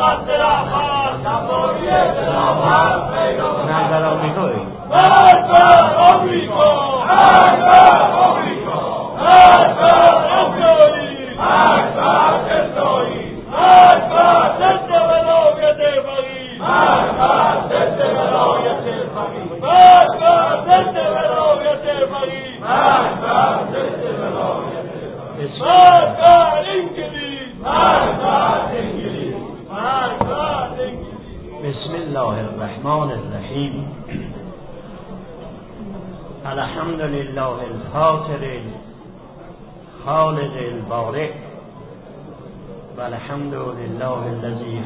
بسم الله الرحمن الرحیم. الحمد لله الفاطر الخالق البارئ والحمد لله الذي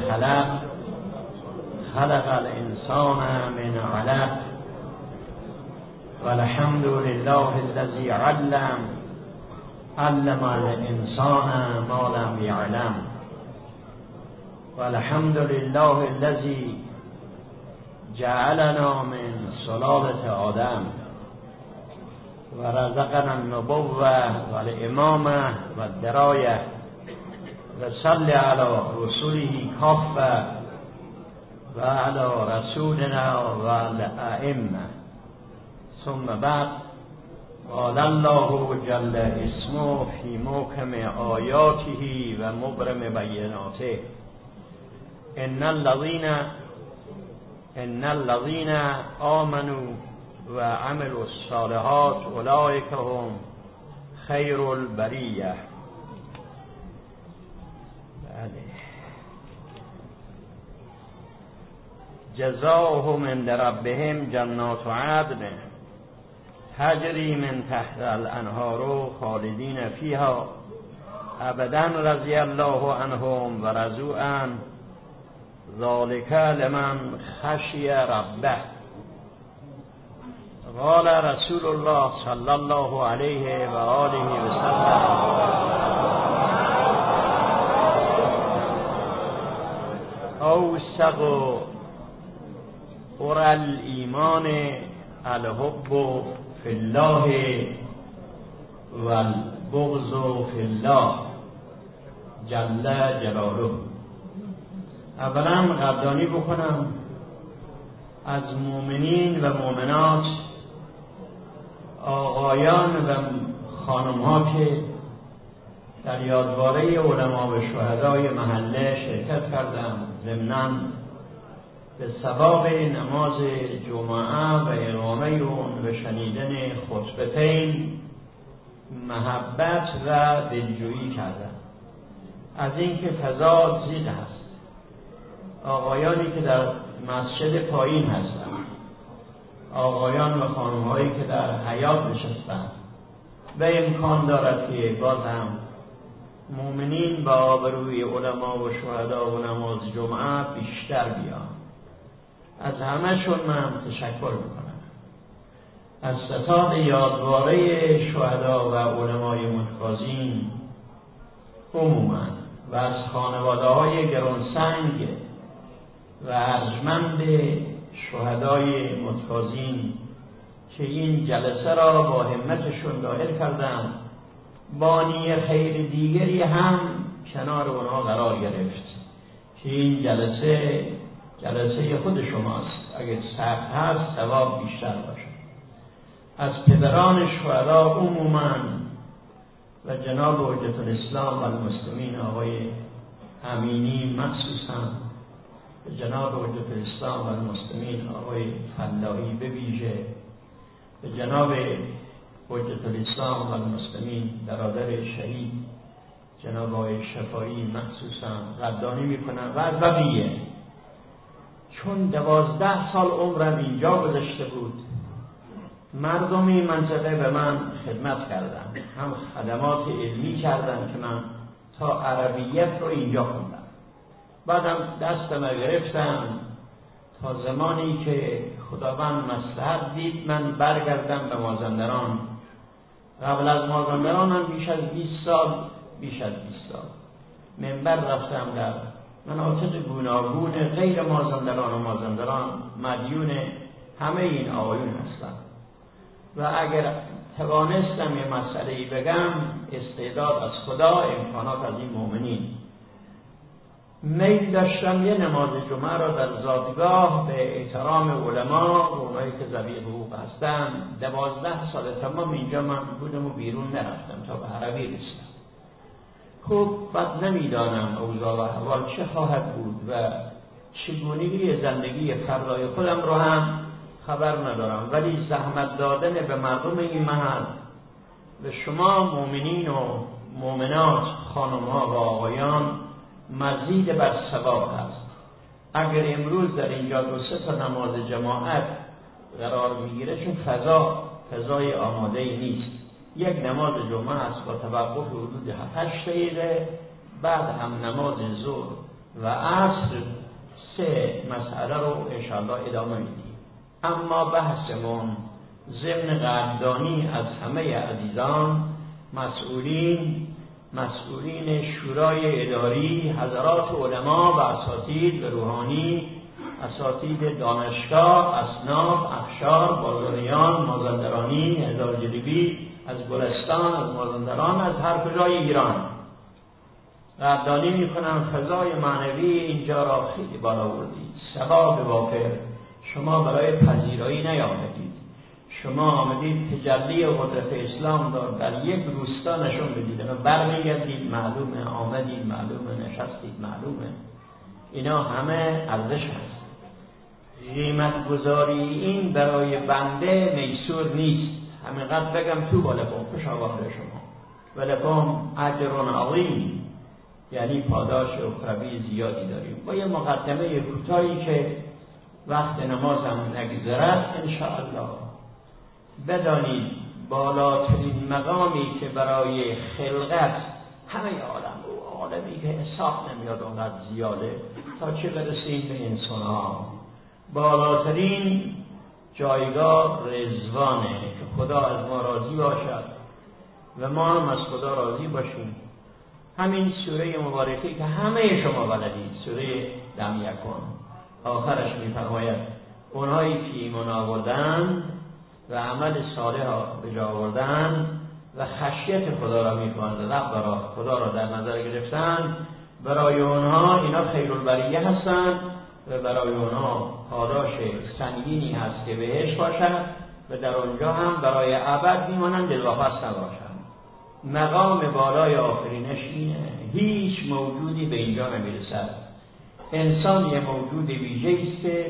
خلق الانسان من علق والحمد لله الذي علم الانسان ما لم يعلم والحمد لله الذي جعلنا من سلالة آدم ورزقنا النبوة والإمامة والدراية وصل على رسوله كافة وعلى رسولنا والأئمة ثم بعد. قال الله جل اسمه في محكم آياته ومبرم بيناته ان الذين آمنوا وعملوا الصالحات اولئك هم خير البریه. جزاؤهم عند ربهم جنات عدن تجری من تحت الانهار خالدین فیها ابدا رضی الله عنهم و رضوا عنه ذلک لمن خشی ربه. قال رسول الله صلی الله علیه و آله و سلم اوثق قرى الایمان الحب فی الله والبغض فی الله جل جلاله. اولا قدردانی بکنم از مؤمنین و مؤمنات، آقایان و خانم‌ها که در یادواره علما و شهدای محله شرکت کردند، ضمناً به ثواب نماز جمعه و اقامه اون و شنیدن خطبتین محبت و دلجویی کردند از اینکه فضا ضیق است. آقایانی که در مسجد پایین هستند، آقایان و خانم‌هایی که در حیاط نشستند و امکان دارد که باز هم مؤمنین با آبروی علما و شهدا و نماز جمعه بیشتر بیان. از همه‌شون من تشکر میکنم. از ستاد یادواره شهدا و علمای متقاضین عموما و از خانواده‌های گرانسنگ و ارجمند شهدای متقاضین که این جلسه را با همتشون داخل کردند، بانی خیر دیگری هم کنار اونها قرار گرفت که این جلسه خود شماست. اگر سخت هست ثواب بیشتر باشه. از پدران شهدا عموما و جناب حجت الاسلام و المسلمین آقای امینی مخصوصا، جناب حجت الاسلام و المسلمین آقای فلاحی به ویژه، جناب حجت الاسلام و المسلمین برادر شهید جناب آقای شفایی مخصوصا قدردانی میکنم و از بقیه، چون 12 سال عمرم اینجا گذشته بود. مردم این منطقه به من خدمت کردن، هم خدمات علمی کردن که من تا عربیت رو اینجا خوندم، بعدم دستم گرفتم تا زمانی که خداوند مصلحت دید من برگردم به مازندران. قبل از مازندران من بیش از 20 سال منبر رفتم در مناطق گوناگون غیر مازندران و مازندران، مدیون همه این آقایون هستم و اگر توانستم یه مسئله‌ای بگم استعداد از خدا، امکانات از این مؤمنین. میل داشتم یه نماز جمعه را در زادگاه به احترام علما و اونایی که ذوی حقوق هستن 12 سال تمام اینجا من بودم و بیرون نرفتم تا به عربی رسیدم. خب بعد نمیدانم اوضاع و احوال چه خواهد بود و چگونگی زندگی فردای خودم رو هم خبر ندارم، ولی زحمت دادن به مردم این محل و شما مؤمنین و مؤمنات خانم‌ها و آقایان مزید بر ثواب هست. اگر امروز در اینجا 2-3 تا نماز جماعت قرار میگیره، چون فضای آماده ای نیست، یک نماز جمعه است با توقف حدود 7-8 دقیقه، بعد هم نماز ظهر و عصر 3 مسئله رو انشاءالله ادامه میدیم. اما بحثمون ضمن قدردانی از همه عزیزان، مسئولین شورای اداری، حضرات علما و اساتید و روحانی، اساتید دانشگاه، اصناف، اخشار، بازاریان، مازندرانی، هزار جلیبی، از گلستان، از مازندران، از هر کجای ایران قدردانی میکنم. فضای معنوی اینجا را خیلی بالا بردید، ثواب وافر. شما برای پذیرایی نیامدید، شما آمدید تجلی قدرت اسلام را در یک روستا نشون بدید و برمیگردید، معلومه آمدید، معلومه نشستید، معلومه. اینا همه ارزش هست. قیمت گذاری این برای بنده میسور نیست. همینقدر بگم تو بالکم، خوش آمد شما ولکم اجر عظیم، یعنی پاداش اخروی زیادی داریم. با یه مقدمه کوتاهی که وقت نمازم نگذرد، انشاءالله بدانید بالاترین مقامی که برای خلقت همه عالمی که حساب نمیاد اونقدر زیاده تا چه برسیم به انسان ها، بالاترین جایگاه رضوانه که خدا از ما راضی باشد و ما هم از خدا راضی باشیم. همین سوره مبارکه که همه شما بلدید، سوره لم یکن، آخرش میفرماید اونهایی که ایمان آوردن و عمل صالح به جا آوردن و خشیت خدا را میکنند، رب خدا را در نظر گرفتن، برای اونها اینا خیرالبریه هستند و برای اونها پاداش سنگینی هست که بهشت باشد و در اونجا هم برای ابد میمانند، دلواپس نباشند. مقام بالای آفرینش اینه، هیچ موجودی به اینجا نمیرسد. انسان یه موجود ویژه‌ای است که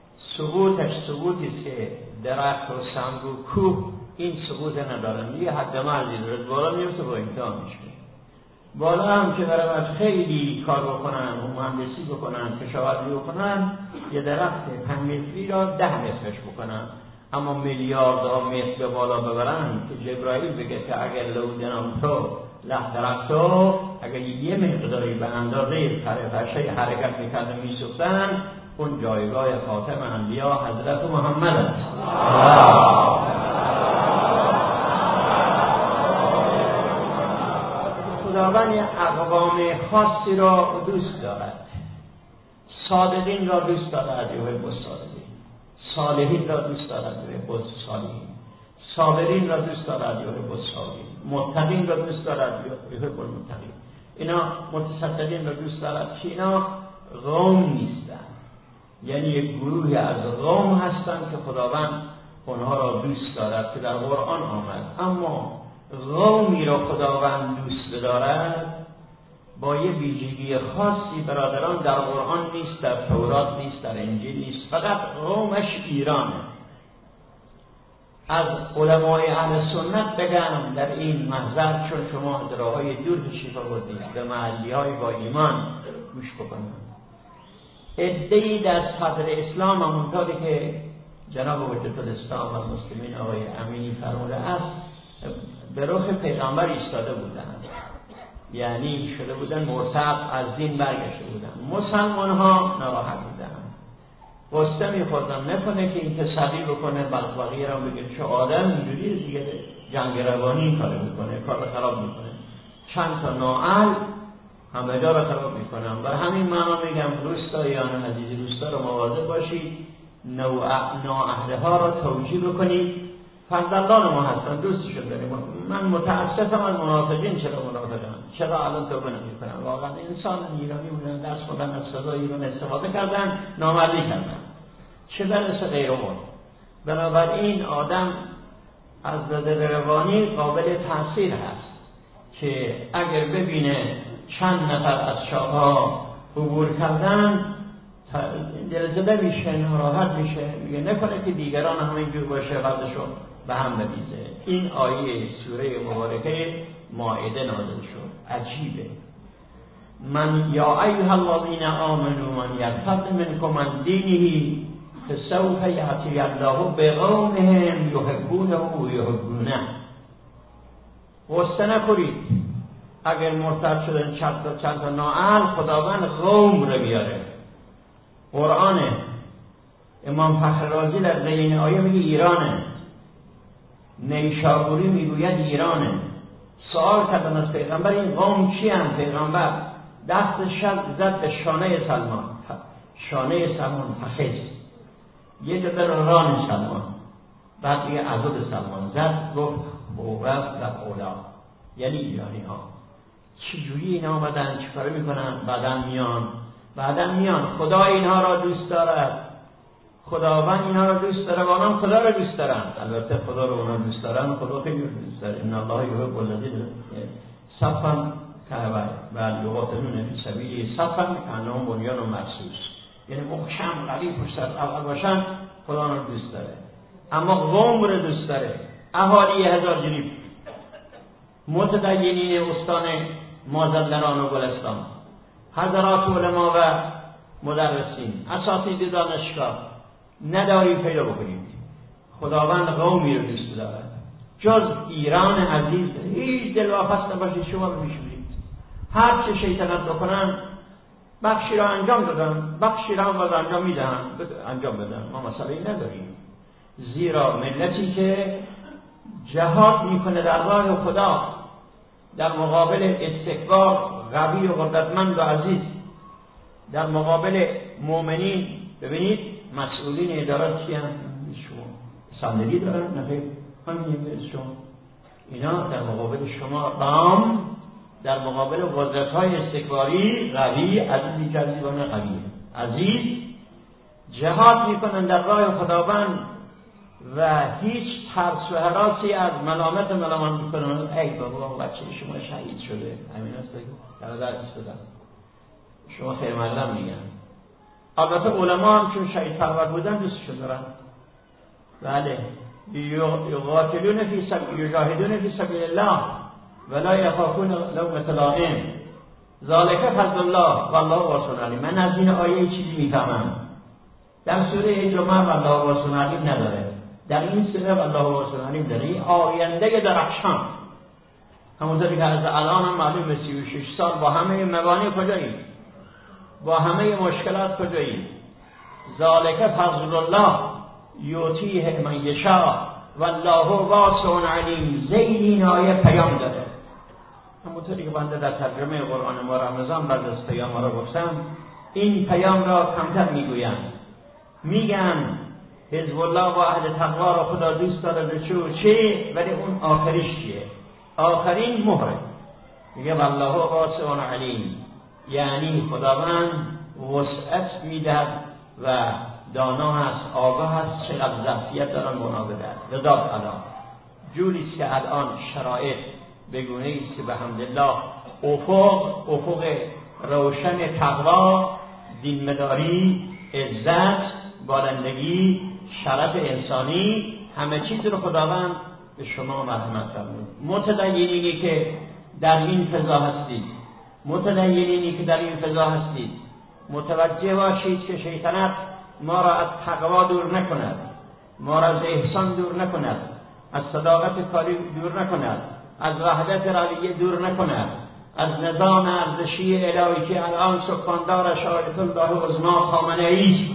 ثبوتی است که درخت و سنگ و کوه این ثبوت ندارن، یه حد مرزی داره، بالا میرسه با امتحان میشه. بالا هم که برای خیلی کار بکنن و مهندسی بکنن، کشاورزی بکنن، یه درخت 5 متری را 10 مترش بکنن، اما میلیاردها متر به بالا ببرن که جبرائیل بگه که اگر لودنم تو درختو اگر یه مقداری به اندازه فرشه حرکت میکرد و میسوختن، اون جایگاه خاتم انبیا حضرت محمد است. خداوند اقوام خاصی را دوست دارد، صادقین را دوست دارد، یحب الصادقین، صالحین را دوست دارد، یحب الصالحین، صابرین را دوست دارد، یحب الصابرین، متقین را دوست دارد، یحب المتقین. اینا متصدقین را دوست دارد که اینا قوم نیستن، یعنی یک گروه از قوم هستند که خداوند اونها را دوست دارد که در قرآن آمد. اما قومی را خداوند دوست بدارد با یه ویژگی خاصی برادران در قرآن نیست، در تورات نیست، در انجیل نیست، فقط قومش ایرانه. از علمای اهل سنت بگم در این محضر، چون شما از راههای دور تشریف آوردید، به محلیهای با ایمان گوش بکنید. عده‌ای در صدر اسلام همونطوری که جناب حجت الاسلام و مسلمین آقای امینی فرموده است، به رخ پیغمبر ایستاده بودند، یعنی شده بودن مرتد، از دین برگشته بودن. مسلمان ها ناراحت بودن، قصه میخوردن نکنه که این تسقی بکنه، بلقبقی را بگه چه آدم اینجوری دیگه جنگ روانی این کار میکنه، کار خراب میکنه، چند تا نااهل همه جا را خراب میکنم. بر همین معنا میگم روستاییان عزیز، روستا را مواظب باشید، نااهله ها را توجیه بکنید، فرزندان ما هستن، دوستشون داریم. من متاسفم از منافقین. چرا منافقن؟ چرا الان توبه نمی‌کنن؟ واقعا انسان ایرانی بودن، درس خوندن، از فضای ایران استفاده کردن، نامردی کردن، چه برسه غیرمون. بنابراین آدم از نظر روانی قابل تاثیر هست که اگر ببینه چند نفر از شاه‌ها عبور کردن دلزده میشه، ناراحت میشه، میگه نکنه که دیگران هم اینجور باشه، بعدشون به هم بریزه. این آیه سوره مبارکه مائده نازل شد. عجیبه. من یا ایها الذین آمنوا من یرتد منکم عن دینه فسوف یأتی الله بقومهم یحبونه و یحبونه. غصه نخورید اگر مرتد شدن چند تا نااهل، خداوند قوم رو بیاره. قرآنه. امام فخر رازی در این آیه میگه ایرانه. نیشابوری میگوید ایرانه. سوال کردن از پیغمبر این قوم چی هم؟ پیغمبر دست زد به شانه سلمان، شانه سلمان فخذ، یه جبر ران سلمان، بعد دیگه عضد سلمان زد، گفت بورز و اولا، یعنی ایرانی ها. چجوری اینا آمدن؟ چیکار میکنن؟ بعدن میان خدا اینها را دوست دارد، خداوند اینها را دوست داره و آنها خدا را دوست دارن. البته خدا رو اونا دوست دارن، خدا خیلی دوست داره. ان الله یحب الذین صفا و یقاتلون فی سبیله صفا کانهم بنیان مرصوص، یعنی محکم قوی پشت سر باشن. خدا رو دوست داره، اما قوم رو دوست داره. اهالی هزار جریب، متدینین استان مازندران و گلستان، حضرات علما و مدرسین، اساتید دانشگاه، نداری پیدا بکنید. خداوند قومی رو دوست دارد. جز ایران عزیز هیچ دلواپس نباشید، شما رو میشورید. هر چه شیطنت بکنن، بخشی را انجام دادن، بخشی را باز انجام میدن، انجام بدن. ما مسئله نداریم، زیرا ملتی که جهاد میکنه در راه خدا در مقابل استکبار قوی و قدرتمند و عزیز، در مقابل مؤمنین. ببینید مسئولین ادارات چی هم؟ شما صندلی دارن؟ نه، همین شما. اینا در مقابل شما قام، در مقابل قدرت‌های استکباری قوی، عزیزی جذیبانه قوی عزیز جهاد میکنن در راه خداوند و هیچ ترس و هراسی از ملامت میکنن. ای بابا بچه شما شهید شده، همین است در درد ایستادن، شما خیر مقدم میگن. البته علما هم چون شهید پرور بودن دوستشون دارن. بله، یقاتلون فی سبیل، یجاهدون فی سبیل الله ولا یخافون لومة لائم ذالک فضل الله والله واسع علیم. من از این آیه چیزی میفهمم. در سوره جمعه والله واسع علیم نداره، در این سوره والله واسع علیم داره. این آینده درخشان، همونطوری که از الان هم معلومه 36 سال با همه مبانی کجاییم، با همه مشکلات کجاییم. ذالک فضل الله یؤتیه من یشاء والله واسع علیم. این آیه پیام داره. همونطوری که بنده در ترجمه قرآن ما رمضان بعد از پیام را گفتم، این پیام را کمتر میگن حزب الله با اهل تقوا را خدا دوست داره چه، ولی اون آخریش چیه؟ آخرین مهره. میگه والله واسع علیم، یعنی خداوند وسعت میدهد و دانا هست، آگاه هست چقدر ظرفیت دارن بنا بدهد. رضا الان جوریست که الان شرایط بگونه ایست که بحمدالله افق روشن تقوا، دینمداری، عزت، بارندگی، شرف انسانی، همه چیز رو خداوند به شما مرحمت فرمود. متدینینی که در این فضا هستید، متوجه باشید که شیطنت ما را از تقوا دور نکند، ما را از احسان دور نکند، از صداقت کاری دور نکند، از وحدت رعیه دور نکند، از نظام ارزشی الهی که الان سکاندارش آیت الله عظما خامنه ای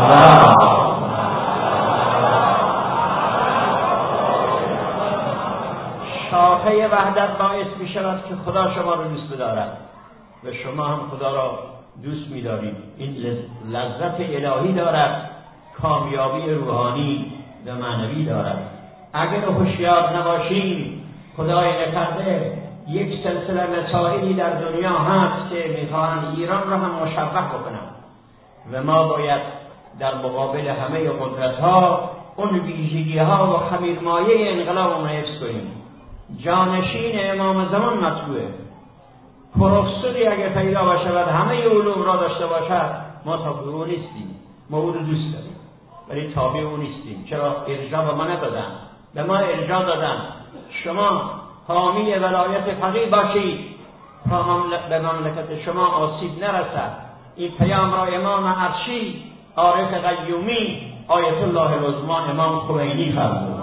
شاخه وحدت باعث می شود که خدا شما رو دوست بدارد و شما هم خدا را دوست می دارید. این لذت الهی دارد، کامیابی روحانی و معنوی دارد. اگر هوشیار نباشیم خدای نکرده یک سلسله مسائلی در دنیا هست که میخواهند ایران را هم مشوه بکنند و ما باید در مقابل همه قدرت‌ها اون ویژگی‌ها و خمیرمایه انقلاب را حفظ کنیم. جانشین امام زمان مطبوعه، پروفسوری اگر پیدا باشد همه علوم را داشته باشد، ما تابع او نیستیم. ما او رو دوست داریم ولی تابع او نیستیم. چرا؟ ارجاع به ما ندادن، به ما ارجاع دادن شما حامی ولایت فقیه باشید تا به مملکت شما آسیب نرسد. این پیام را امام عرشی، عارف قیومی، آیت الله العظمی امام خمینی فرمود.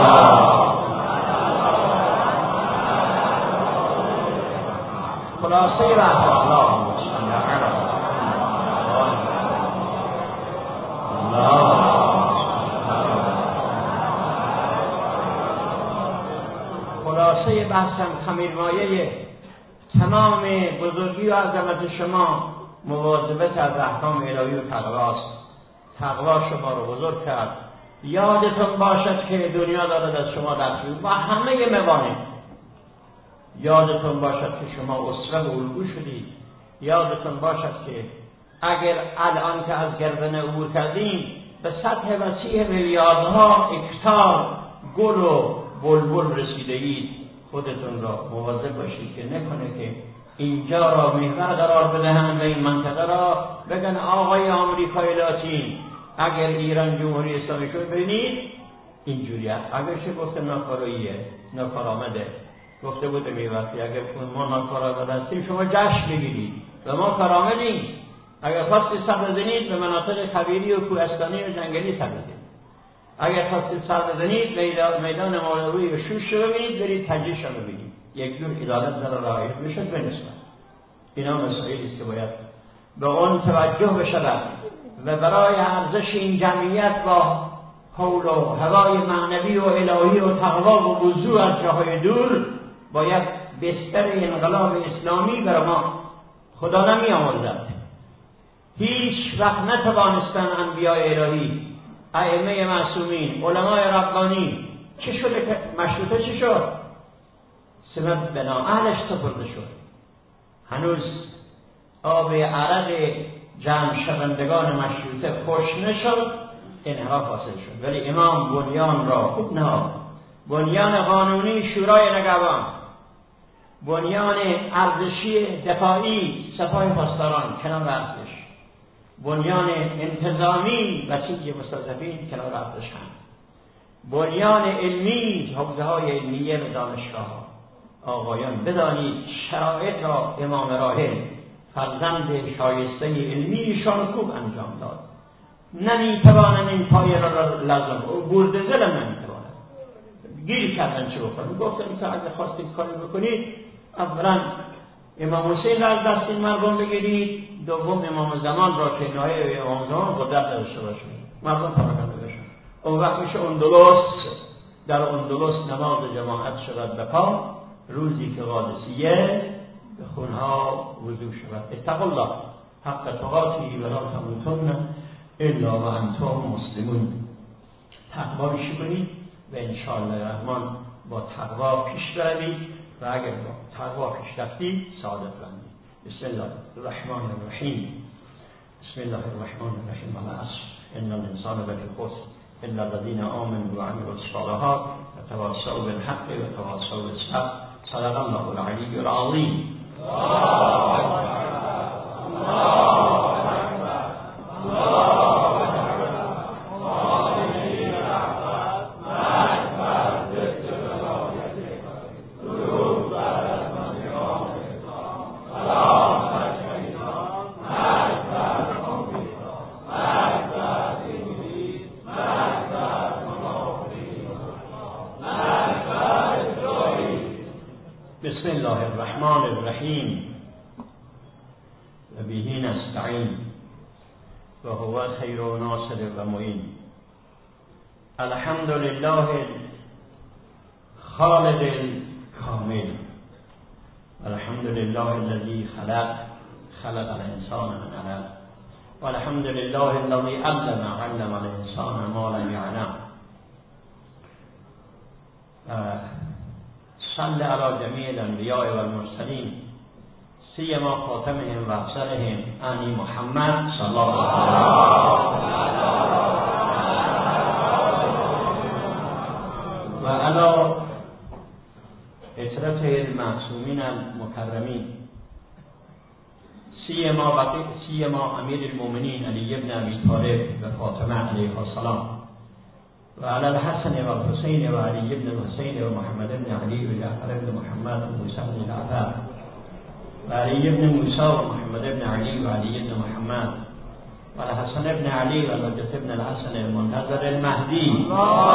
خلاصه بحث الله خلاصه بحثم خمیرمایه تمام بزرگی و عظمت شما مواظبت از احکام الهی و تقواست. تقوا شما رو بزرگ کرد. یادتون باشد که دنیا دارد از شما دست می‌گیرد با همه موانع. یادتون باشد که شما اسره و الگو شدید. یادتون باشد که اگر الان که از گردن عبور کردیم به سطح وسیع میلیاردها هکتار گل و بلبل رسیده اید، خودتون را مواظب باشید که نکنه که اینجا را محور قرار بدهند و این منطقه را بگن آقای آمریکای لاتین اگر ایران جمهوری اسلامی شد ببینید اینجوری است. اگر چه گفته ناکاراییه، ناکارآمده، گفته بوده میوقتی اگر ما ناکارآمد هستیم شما جشن بگیرید و ما کارآمدیم. اگر خواستید سر بزنید به مناطق خبیری و کوهستانی و جنگلی سر بزنید. اگر خواستید سر بزنید میدان مولوی و شوش رو ببینید، برید تجریش رو ببینید. یک جور عدالت در رعایت بشد بنسبت. اینا مسائلی است که باید به اون توجه بشود و برای ارزش این جمعیت با حول و هوای معنوی و الهی و تقوا و وضوع از جاهای دور باید بستر انقلاب اسلامی برای ما خدا نمی آمرزد. هیچ وقت نتوانستن انبیاء الهی، ائمه معصومین، علمای ربانی چه شده که مشروطه چی شد؟ سمت بنا اهلش سپرده شد. هنوز آب عرق جمع شوندگان مشروطه خوش نشد، انحراف حاصل شد. ولی امام بنیان را خوب نهاد. بنیان قانونی شورای نگهبان، بنیان ارزشی دفاعی سپاه پاسداران کنار ارزش، بنیان انتظامی وسیله مستضعفین کنار ارزش هم، بنیان علمی حوزه‌های علمیه و دانشگاه. آقایان بدانید شرایط را امام راحل فرزند شایسته علمیشان خوب انجام داد. نمیتوانن این پایه را لازم برده زلم نمیتوانن گیر کردن چه بکنن. گفتن که اگه خواستید کاری بکنید اولا امام حسین را از دست این مردم بگیرید، دوم امام زمان را که نایب امام زمان قدرت داشته باشید، مردم پراکنده بشن. اون وقت میشه اندلس. در اندلس نماز جماعت شود به پا، روزی که قادسیه به خونها وضو شود. اتقوا الله حق تقاته ولا تموتن الا و انتم مسلمون. تقوا بیشی کنید و انشاءالله الرحمن با تقوا پیش بروید و اگر با تقوا پیش رفتید سعادت بندید. بسم الله الرحمن الرحیم. بسم الله الرحمن الرحیم. والعصر ان الانسان لفی خسر الا الذين آمنوا وعملوا الصالحات وتواصوا بالحق وتواصوا بالصبر. صدق الله العلی العظیم. بسم الله الرحمن الرحیم و به نستعین و هو خیر و ناصر و معین. الحمد لله خالق الکامل، الحمد لله الذي خلق الانسان من علق، والحمد لله الذي علم الانسان ما لم يعلم. صل علی جمیع الانبیاء والمرسلین سیما خاتمهم و افضلهم انی محمد صلی الله علیه و علی اطرت المعصومین المکرمین سیما امیر المؤمنین علی ابن ابی طالب و فاطمه علیه السلام و علی الحسن و الحسین و علی ابن الحسین و محمد ابن علی و جعفر ابن محمد و موسی ابن جعفر و علی ابن موسی و محمد ابن علی و علی ابن محمد و الحسن ابن علی و الحجة ابن الحسن المنتظر المهدی.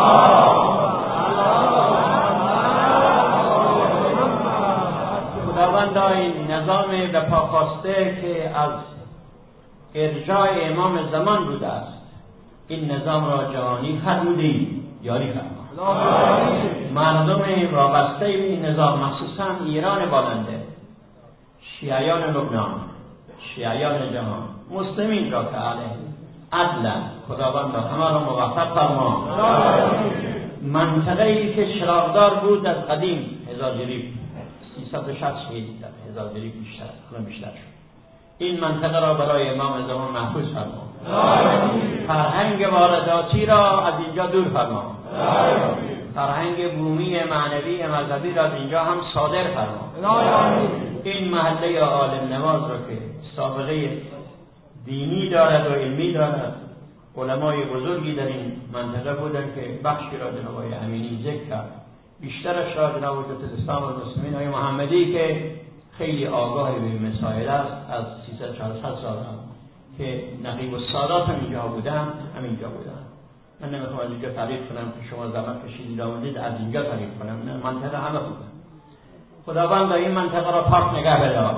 خداوند این نظام به پا خواسته که از ارجاع امام زمان بوده است، این نظام را جهانی فرمودی یاری فرما. مردم وابسته این نظام مخصوصا ایران بالنده، شیعیان لبنان، شیعیان جهان، مسلمین را که عدلا خداوند همه را موفق فرما. منطقه ای که چراغدار بود از قدیم هزاجری 360 در هزاجری بیشتر شد، این منطقه را برای امام زمان محفوظ فرما. فرهنگ وارداتی را از اینجا دور فرما. فرهنگ بومی معنوی مذهبی را از اینجا هم صادر فرما. این محله عالم نواز را که سابقه دینی دارد و علمی دارد، علمای بزرگی در این منطقه بودن که بخشی را جناب آقای امینی ذکر کرد، بیشترش را جناب حجت الاسلام و المسلمین آقای محمدی که خیلی آگاه به مسائل است، از 300-400 سال که نقیب السادات هم اینجا بودن، همینجا بودن. من نمیخوام از اینجا تعریف کنم که شما زحمت کشیدید آمدید از اینجا تعریف کنم، نه، منطقه همه بودن. خداوند این منطقه را پاک نگه بدار.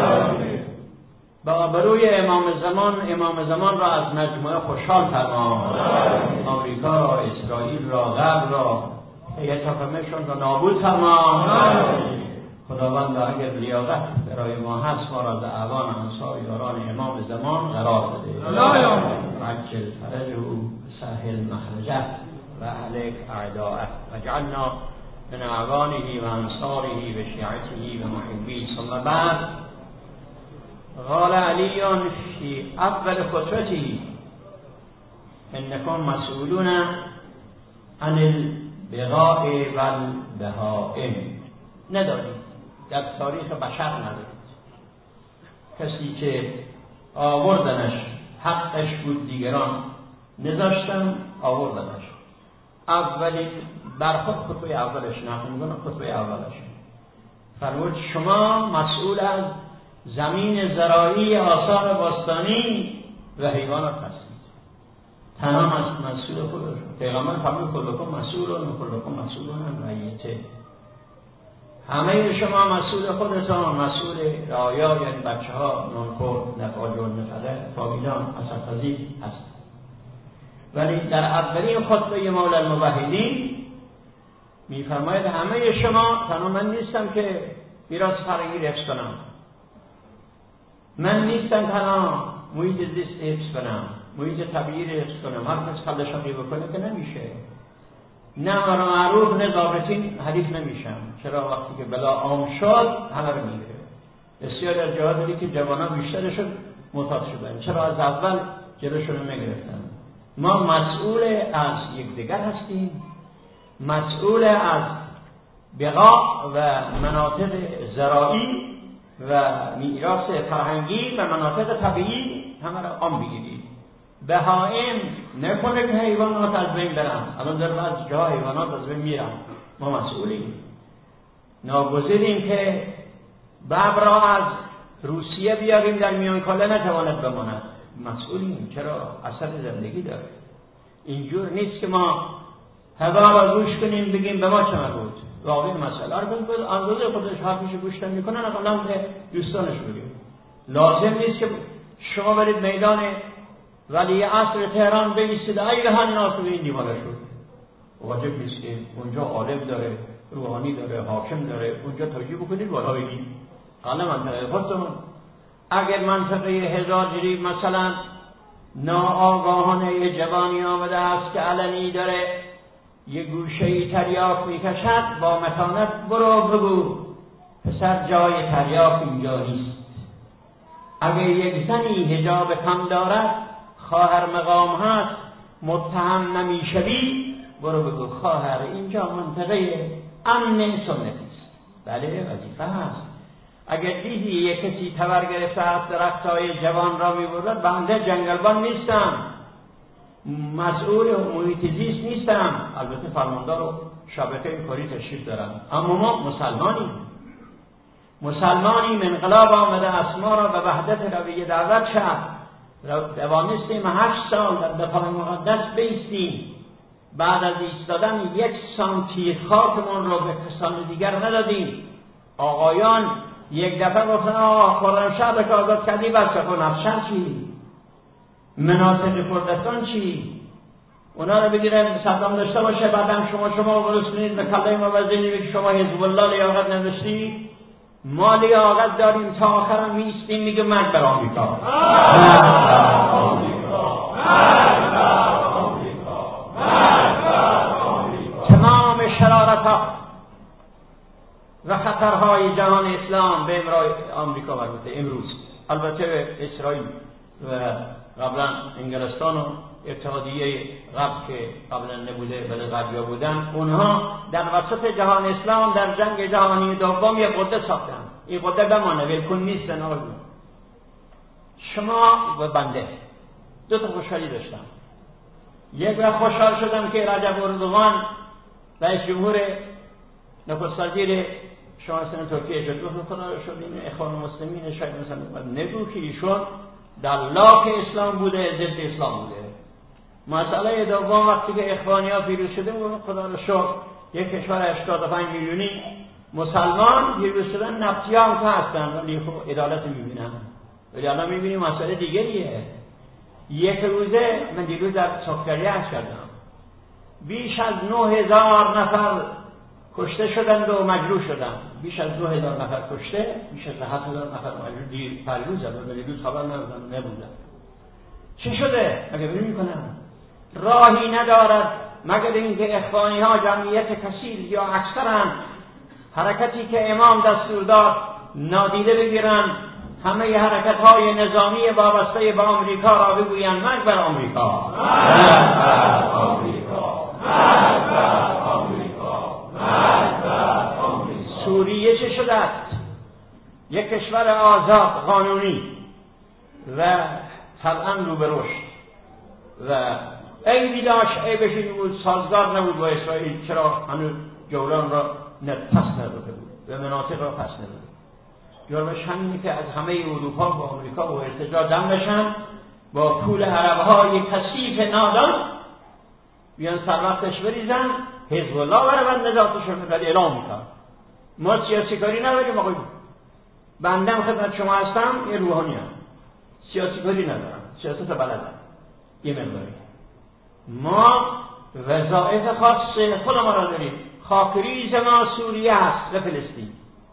با بروی امام زمان را از مجموعه خوشحال فرما. آمریکا را، اسرائیل را، غرب را، یتفهمشون را نابود فرما. خداوند اگر لیاقت برای ما هست ما را در اعوان انصار یاران امام زمان قرار بده. عجل فرجه، سهل مخرجه و اهلک اعداءه واجعلنا من اعوانه و انصاره و شیعته و محبی. ثم بعد قال علی فی اول خطبته انکم مسئولون عن البغاء و البهائم. ندارید در تاریخ بشر ندارید کسی که آوردنش حقش بود دیگران نذاشتن آوردنش. اولین برخود خطبه اولش نخونگون خطبه اولش فرمود شما مسئول از زمین زراعی آثار باستانی و حیوانات هستید. تمام از مسئول خودشون. پیغمبر فرمود کلکم مسئولون و کلکم مسئولون عن رعیته. همه شما مسئول خودتان، مسئول رعایا یعنی بچه ها، نانخور، نفاج و نفقه، فامیلان، اساتذه هست. ولی در اولین خطبه مولا الموحدین میفرماید همه شما، تنها من نیستم که میراث فرهنگی حفظ کنم، من نیستم تنها محیط زیست حفظ کنم، محیط طبیعی حفظ کنم، هر کس خلق شقی بکنه که نمیشه. نه امر معروف نه ضابطین حریف نمیشم. چرا؟ وقتی که بلا عام شد همه رو میگیره. بسیاری از جاها دیدی که جوانان بیشترشون معتاد شدن، چرا از اول جلوشون رو نگرفتن؟ ما مسئول از یکدیگر هستیم، مسئول از بقا و مناطق زراعی و میراث فرهنگی و مناطق طبیعی همه را عام بگیرید. بهائم نکنه که حیوانات از بین برن. الان در بعض جاها حیوانات از بین میرن، ما مسئولیم. ناگزیریم که ببر را از روسیه بیاریم در میانکاله نتواند بماند. مسئولیم. چرا؟ اثر زندگی داره. اینجور نیست که ما هوا را گوش کنیم بگیم به ما چه مربوط. واقعی مسئله رو بگیم اندازه خودش حرفش گوش میکنن، اقلا به دوستانش بگیم. لازم نیست که شما برید میدان ولی عصر تهران بایستید ایها الناس به این دیوانه شد. واجب نیست که اونجا عالم داره، روحانی داره، حاکم داره، اونجا توجیه بکنید بالا بگید. حالا منطقه خودتون. اگر منطقه هزاجری مثلا ناآگاهانه یه جوانی آمده است که علنی داره یه گوشه‌ای تریاک میکشد با متانت برو بگو پسر جای تریاک اینجا نیست. اگه یک زنی حجاب کم دارد خواهر مقام هست متهم نمیشوی برو بگو خواهر اینجا منطقه امن سنتی است. بله وظیفه هست. اگر دیدی یک کسی تبر گرفته از درختای جوان را میبرد بنده جنگلبان نیستم، مسئول محیط زیست نیستم، البته فرماندار و شبکه کاری تشریف دارم، اما ما مسلمانیم انقلاب آمده است ما را به وحدت رویه دعوت شد توانستیم 8 سال در دفاع مقدس بیستیم، بعد از ایستادن 1 سانتی خاکمون رو به کسان دیگر ندادیم. آقایان یک دفعه گفتن خرمشهر رو که آزاد کردی بس کن، افشار چی؟ مناطق کردستان چی؟ اونا رو بگیرن صدام داشته باشه بعدم شما برسونید به کلای ما وزینی که شما حزب الله لیاقت نداشتی. ما لیاقت داریم تا آخرم میستیم میگه مرگ بر آمریکا. تمام شرارت‌ها و خطرهای جهان اسلام به امرای آمریکا مربوطه. امروز البته به اسرائیل و قبلا انگلستان و اتحادیه غرب که قبلا نبوده ولی غربیا بودن، اونها در وسط جهان اسلام در جنگ جهانی دوم یک قده ساختن. این قده بمانه ولکن نیستن. آقا شما و بنده 2 تا خوشحالی داشتم. یک وقت خوشحال شدم که رجب اردوغان رئیس جمهور نخست وزیر شمالستان ترکیه شد. گفتم خدا رو شد این اخوان المسلمین شاید مثلا نگو که ایشون در لاک اسلام بوده ضد اسلام بوده. مسئله دوم وقتی که اخوانی ها پیروز شده گفتم خدا رو شد یک کشور 85 میلیونی مسلمان پیروز شدن، نفتی ها هم که هستن ولی خب عدالت میبینن. ولی الان میبینیم مسئله دیگریه. یک روزه من دیروز در سفریه عرض کردم بیش از 9000 نفر کشته شدند و مجروح شدند. بیش از 2000 نفر کشته، بیش از 7000 نفر مجروح. دیر پریروز ولی روز خبر نبودن. چی شده؟ مگه ببین میکنن راهی ندارد مگر اینکه اخوانی ها جمعیت کثیر یا اکثرن، حرکتی که امام دستور داد نادیده بگیرن، همه ی حرکت های نظامی وابسته به آمریکا را بگویند مرگ بر آمریکا. سوریه چه شده است؟ یک کشور آزاد قانونی و طبعا رو به رشد و عیبی داشت، عیبش این بود سازگار نبود با اسرائیل. چرا هنوز جولان را پس نداده بود و مناطق را پس نداده. جرمش همینه که از همه اروپا و آمریکا و ارتجاع جمع بشن با پول عربهای کثیف نادان بیان سر وقتش بریزن، حزب الله برای نجاتشون میداد اعلام میکرد. ما سیاسی کاری نداریم آقای بندم خدمت شما هستم، یه روحانی هم سیاسی کاری ندارم، سیاست بلدم یه مقداری. ما وظایف خاص خود ما را داریم. خاکریز ما سوریه است و فلسطین،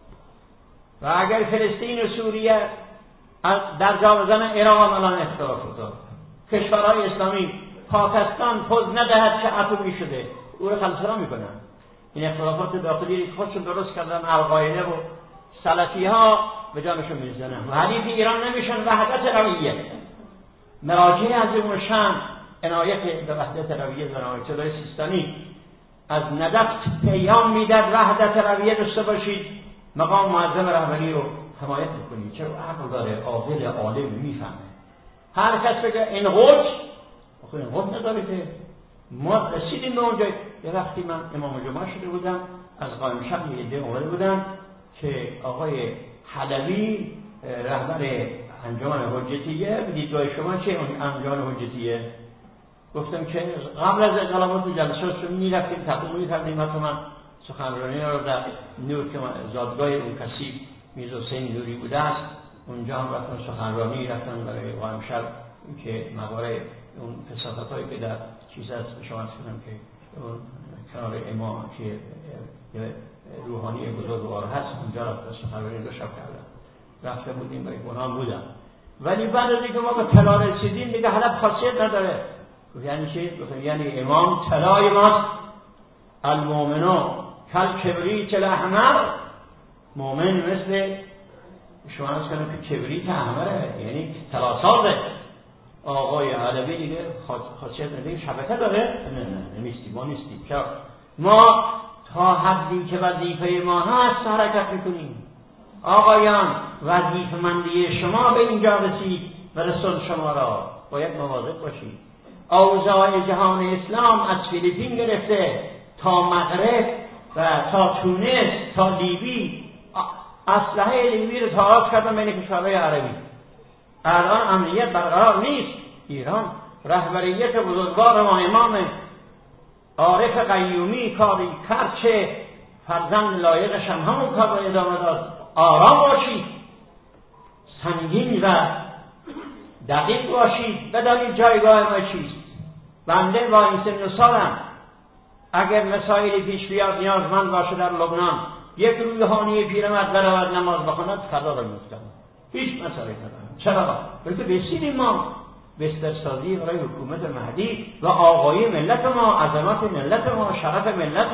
و اگر فلسطین و سوریه در جا بزنن عراق هم الان اختلاف افتاد. کشورهای اسلامی پاکستان پوز ندهد که اتمی شده او را خلصرا میکنن. این اختلافات داخلی خودشون درست کردن، القاعده و سلفی ها به جانشون میزنن و حریف ایران نمیشن. وحدت رویه مراجع عظیم شان عنایت به وحدت رویه و آیت الله سیستانی از نجف پیام میداد وحدت رویه داشته باشید، مقام معظم رهبری رو حمایت میکنید. چرا عقل داره، عاقل عالم میفهمه. هر کس بگه این قدس آخه این قدس نداره که ما رسیدیم به اونجا. یه وقتی من امام جمعه شده بودم از قائم شهر یه عده اومده بودن که آقای حلوی رهبر انجمن حجتیه دیدگاه شما چه اون انجمن حجتیه؟ گفتم که قبل از انقلاب تو جلسات رو میرفتیم تقدیم می‌کردیم. مثلا من سخنرانی رو در نور که زادگاه اون کسی میرزا حسین نوری بوده است اونجا هم رفتن سخنرانی رفتن برای قائم شهر که مقاره اون فسافتایی که در چیز هست به شما کنم که اون کنار امام که روحانی بزرگوار هست اونجا رفتن سخنرانی رو شب کردن. رفته بودیم برای گناه بودم. ولی بعد از اینکه ما به طلا رسیدیم دیگه حلب خاصیت نداره. یعنی چی؟ یعنی امام طلای ماست المؤمنو کالکبریت الاحمر، مؤمن مثل شما از کنم که کبریت احمره، یعنی طلاسازه. آقای علوی دیگه خاصیت دیگه شبکه داره؟ نه نیستیم، ما نیستیم. چرا؟ ما تا حدی که وظیفه ما هست حرکت میکنیم. آقایان، وظیفه‌مندی شما به اینجا رسید و رسول شما را باید مواظب باشید. اوضاع جهان اسلام از فیلیپین گرفته تا مغرب و تا تونس تا لیبی، اسلحه لیبی رو تعارض کردن بین کشورهای عربی. الان امنیت برقرار نیست. ایران رهبریت بزرگوار ما امام عارف قیومی کاری کرد که فرزند لایقش هم همون کار رو ادامه داد. آرام باشید، سنگین و دقیق باشید، بدانید جایگاه ما چیست. بنده با این سن و سالم اگر مسائلی پیش بیاد نیازمند باشه در لبنان یک روحانی پیرمرد برود نماز بخواند فردا رو میفتم، هیچ مسئله ندارم. چرا؟ بلکه رسیدیم ما بسترسازی برای حکومت مهدی و آقایی ملت ما، عظمت ملت ما، شرف ملت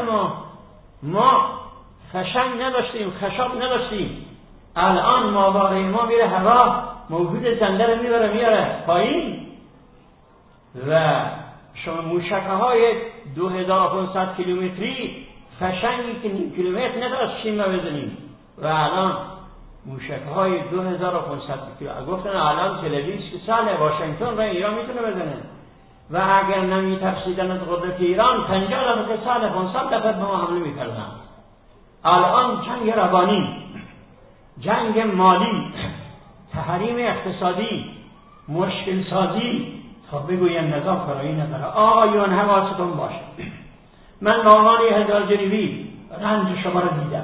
ما خشنگ نداشتیم، خشاب نداشتیم. الان ماواره ما میره هوا، موجود زنده رو میاره پایین و شما موشک‌های 2500 کیلومتری خشنگی که نیم کیلومتر نداشتیم رو بزنیم و الان موشک‌های 2500 کیلومتر گفتن الان تلویزیون که سال واشنگتن را ایران میتونه بزنه و اگر نمی‌ترسیدن از قدرت ایران 50 دفعه سال 500 دفعه به ما حمله می‌کردن. الان جنگ روانی، جنگ مالی، تحریم اقتصادی، مشکل سازی تا بگویم نظام کارایی نداره. آقایون حواستون باشه. من به عنوان هزار جریبی رنج شما را دیدم،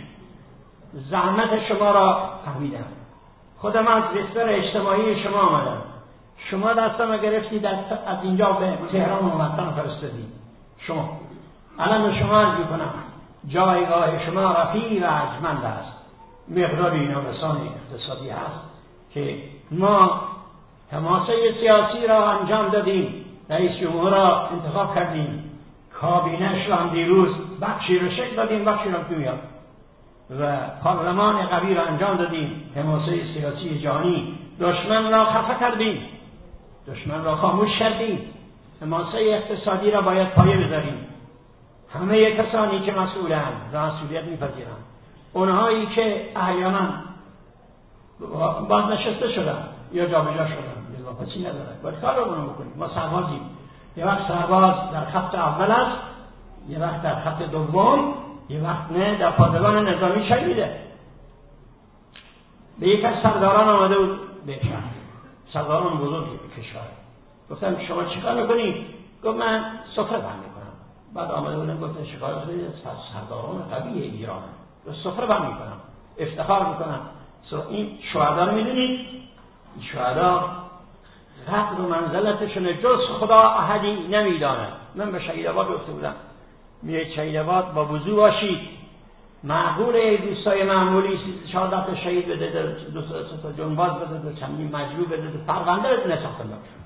زحمت شما را فهمیدم، خودم از بستر اجتماعی شما آمدم. شما دستم گرفتید از اینجا به تهران و وطن فرستادید. شما الان به شما عرض می‌کنم جایگاه شما رفیع و ارجمند است. مقدار اینا رسان اقتصادی هست که ما تماسه سیاسی را انجام دادیم، رئیس جمهور را انتخاب کردیم، کابینه‌اش را هم دیروز بخشی رو شکل دادیم، بخشی را تو میاد و پارلمان قوی را انجام دادیم، تماسه سیاسی جهانی. دشمن را خفه کردیم، دشمن را خاموش کردیم. تماسه اقتصادی را باید پایه بذاریم. همه کسانی که مسئولند و مسئولیت میپذیرند، اونهایی که احیانا بازنشسته شدن یا جابجا شدن واپسی ندارن، باید کار رو بکنیم. ما سربازیم، یه وقت سرباز در خط اول است، یه وقت در خط دوم، یه وقت نه در پادگان نظامی شهیده. به یک از سرداران آمده بود به شهر، سرداران بزرگی به کشور، گفتم شما چیکار میکنید؟ گفت من سفره بند میکنم. بعد آمده بودم گفتن شکایت کنید سرداران قوی ایران، سفره بند میکنم، افتخار میکنم. این شهدا رو میدونید؟ این شهدا قدر و منزلتشون جز خدا احدی نمیداند. من به شهیدآباد گفته بودم میایید شهیدآباد با وضو باشید. معقوله دوستای معمولی 14 تا شهید بده، 2 تا جنباز بده، چندین مجروح بده، پرونده رو نساختن بکنن.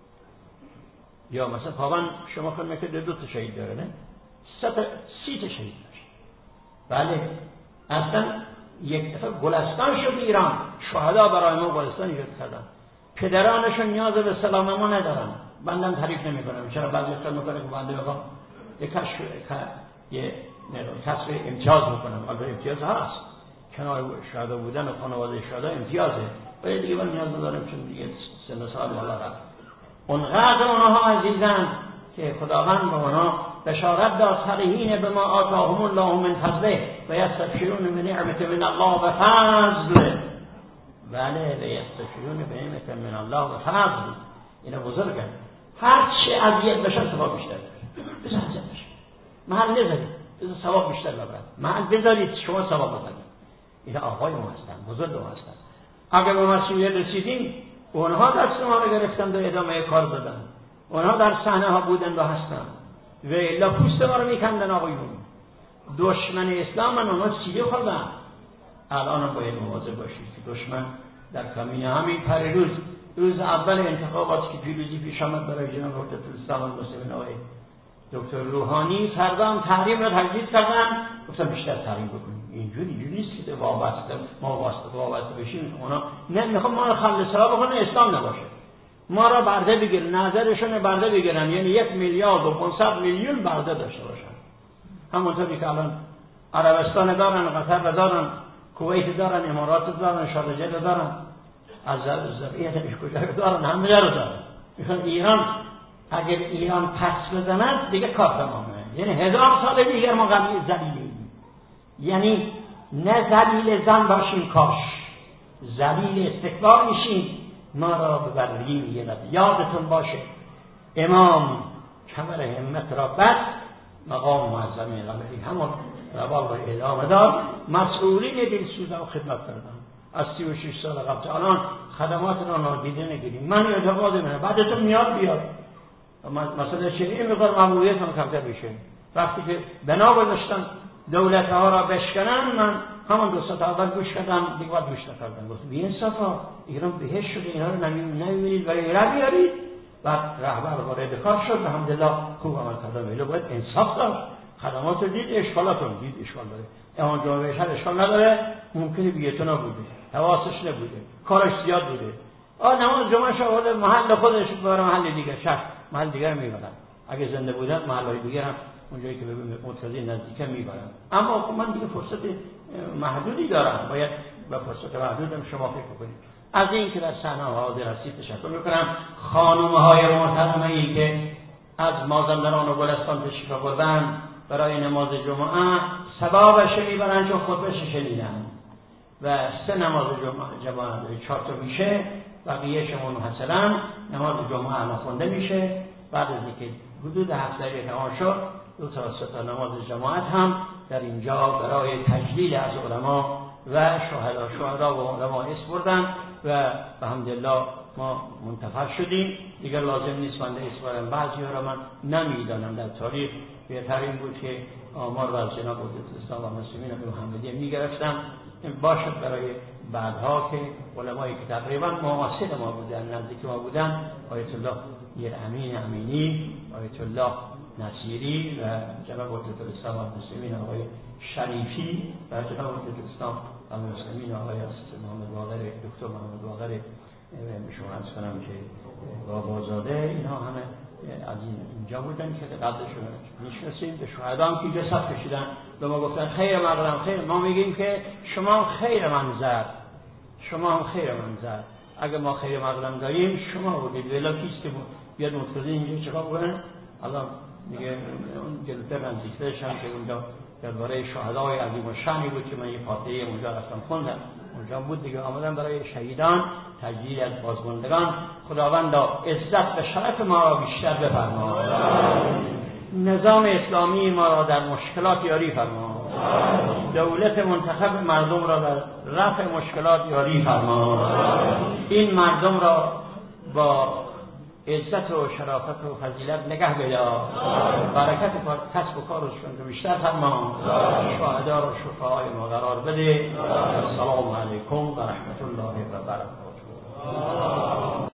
یا مثلا پابند شما کنه که 2 تا شهید داره، نه 30 تا شهید داشت. بله اصلا یک دفعه گلستان شد ایران، شهدا برای ما گلستان ایجاد کردن. پدرانشون نیاز به سلام ما ندارن. بندم تعریف نمی‌کنم، چرا بعضی وقتا می‌کنه که بنده آقا یه کسر امتیاز می‌کنم. البته امتیاز هست، کنار شهدا بودن و خانواده شهدا امتیازه، ولی دیگه من نیاز ندارم چون دیگه سن و سال بالا رفت. اونقدر اونها عزیزن که خداوند به اونها بشارت داد فرحین بما آتاهم الله من فضله و یستبشرون بنعمت من الله و فضل. بله و یستبشرون بنعمت من الله و فضل. اینا بزرگن، هر چی اذیت بشن ثواب بیشتر داره. بذار اذیت بشه، محل نذارید، بذار ثواب بیشتر ببرن. محل بذارید شما ثواب ببرید. اینا آقای ما هستن، بزرگ ما هستن. اگر به مسئولیت رسیدیم اونها دست ما رو گرفتن و ادامه کار دادن. اونها در صحنه ها بودن و هستن و الا پوست ما رو میکندن. آقایون دشمن اسلام من اونها سیلی خوردن. الان هم باید مواظب باشید که دشمن در کمینه همین روز اول انتخابات که پیروزی پیش آمد برای جناب حضرت الاسلام المسلمین آقای دکتر روحانی فردا هم تحریم را تجدید کردن، گفتم بیشتر تحریم بکنیم. اینجوری نیست که وابسته بشیم اونا. نه، میخوام ما رو خلصا بکنن، اسلام نباشه، ما را برده بگیرن، نظرشون برده بگیرن، یعنی 1 میلیارد و 500 میلیون برده داشته باشن. همونطوری که الان عربستان دارن، قطر دارن، کویت دارن، امارات دارن، شارجه دارن، از ذریعتش کجا دارن، همه جا رو دارن. میخوان ایران، اگر ایران پس بزند دیگه کار تمامه. یعنی 1000 سال دیگر ما ذلیلیم. یعنی نه ذلیل زن باشیم، کاش ذلیل استکبار میشیم، ما را به برگی میگیرد. یادتون باشه امام کمر همت را بست، مقام معظم قمری همون روال را اعلام داد، مسئولین دلسوزا خدمت کردن از 36 سال قبل. الان خدمات را نادیده نگیریم. من اعتقاد منه بعدتون میاد بیاد، مثلا چه مقدار ممنوعیت هم کمتر بشه. وقتی که بنا گذاشتن دولت ها را بشکنن، من همون 2 ساعت اول گوش کردم، دیگه بعد گوش نکردم. گفتم بی انصافا، ایران بهش شده، اینا رو نمیبینید و ایران بیارید. بعد رهبر وارد کار شد، الحمدلله خوب عمل کردن. ولی باید انصاف داشت. خدمات رو دید، اشکالات رو دید، اشکال داره. امام جمعه شهر اشکال نداره، ممکنه بی‌اعتنا بوده، حواسش نبوده، کارش زیاد بوده. نماز جمعه شو محل خودش بره محل دیگه، شهر محل دیگه میبرن. اگه زنده بودن محلهای دیگه هم اونجایی که به مرتضی نزدیکه میبرن. اما من دیگه فرصت محدودی دارم، باید به فرصت محدودم شما فکر کنید. از این که در صحنه حاضر هستید تشکر میکنم. خانم‌های محترمه‌ای که از مازندران و گلستان تشریف آوردن برای نماز جمعه، ثوابش میبرن چون خطبه‌اش شنیدن و 3 نماز جمعه 4 تا میشه، بقیه شما منحصرا نماز جمعه نخونده میشه. بعد از اینکه حدود 7 دقیقه تمام شد، 2 تا 3 تا نماز جماعت هم در اینجا برای تجلیل از علما و شهدا و علما اسپردن و الحمدلله ما منتفع شدیم. دیگر لازم نیست من اسپارم. بعضی‌ها را من نمیدانم در تاریخ. بهتر این بود که آمار را از جناب حضرت اسلام و مسلمین ابی محمدی میگرفتم، باشد برای بعدها که علمایی که تقریبا معاصر ما بودن، نزدیک ما بودن، آیت الله میر امین امینی، آیت الله نصیری و جناب حضرت الاسلام و مسلمین آقای شریفی و جناب حضرت الاسلام و مسلمین آقای محمد باقر، دکتر محمد باقر به شما عرض کنم که بابازاده، اینا همه از اینجا بودن که قبلشون میشناسیم. به شهدا هم که جسد کشیدن به ما گفتن خیر مقدم خیر. ما میگیم که شما خیر منظر، شما هم خیر منظر. اگه ما خیر مقدم داریم شما بودید، ولی کیست که بیاد مرتضی اینجا چقدر بکنن؟ الان میگه اون جلوتر نزدیکترش هم که اونجا درباره شهدای عظیم الشانی بود که من یه فاتحه اونجا رفتم خوندم، اونجا بود دیگه. آمدن برای شهیدان، تجلیل از بازماندگان. خداوندا عزت و شرف ما را بیشتر بفرما، نظام اسلامی ما را در مشکلات یاری فرما، دولت منتخب مردم را در رفع مشکلات یاری فرما، این مردم را با عزت و شرافت و فضیلت نگه بدار، برکت کسب و کارشون رو بیشتر فرما، شهدا را شفاهای ما قرار بده. السلام علیکم و رحمت الله و برکاته.